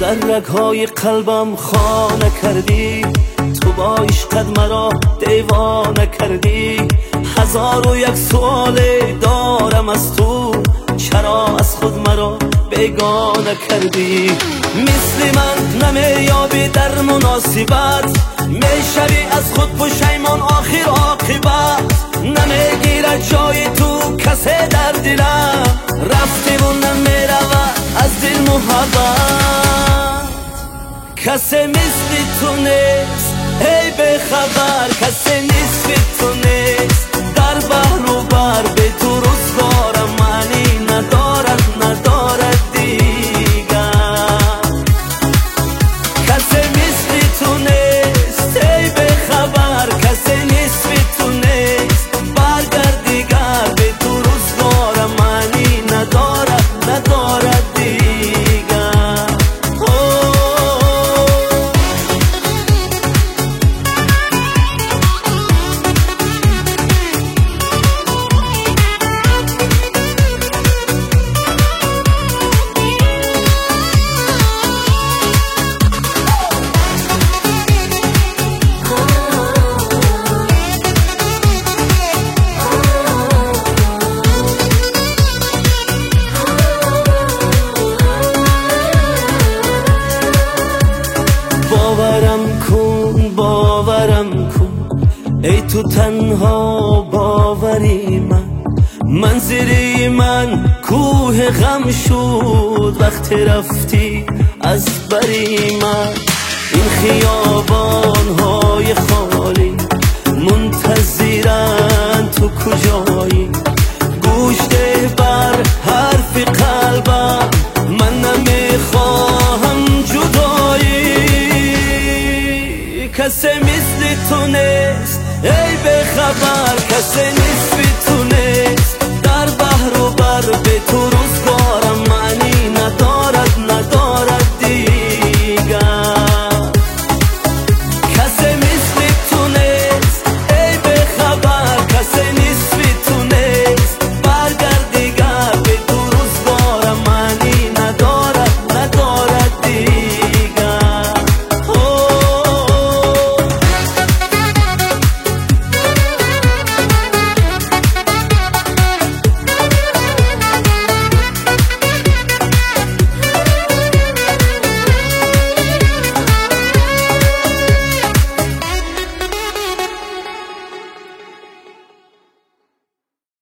در رگهای قلبم خانه کردی، تو با عشقت مرا دیوانه کردی. 1001 سوال دارم از تو، چرا از خود مرا بیگانه کردی؟ مثل من نمیابی در مناسبت، میشوی از خود پشیمان آخر عاقبت. نمیگیره جای تو کسی در دلم، رفتی و نمیرود از دل محبت. کسی مثل تو نیست ای به خبر، کسی نیست به تو نیست در بحر و بر. به تو روزگارم معنی ندارد دیگر. کسی مثل تو نیست ای به خبر، کسی نیست به تو نیست برگرد دیگر. به تو روزگارم معنی ندارد دیگر. باورم کن ای تو تنها باوری من. منزلی من کوه غم شد وقتی رفتی از بری من. این خیابانهای خالی منتظرن تو کجایی؟ گوش ده بر حرف قلبم، من نمیخواهم جدایی. کسی مثل تو نیست ای به خبر، کسی نیست بی تو نیست در بحر و بر. به تو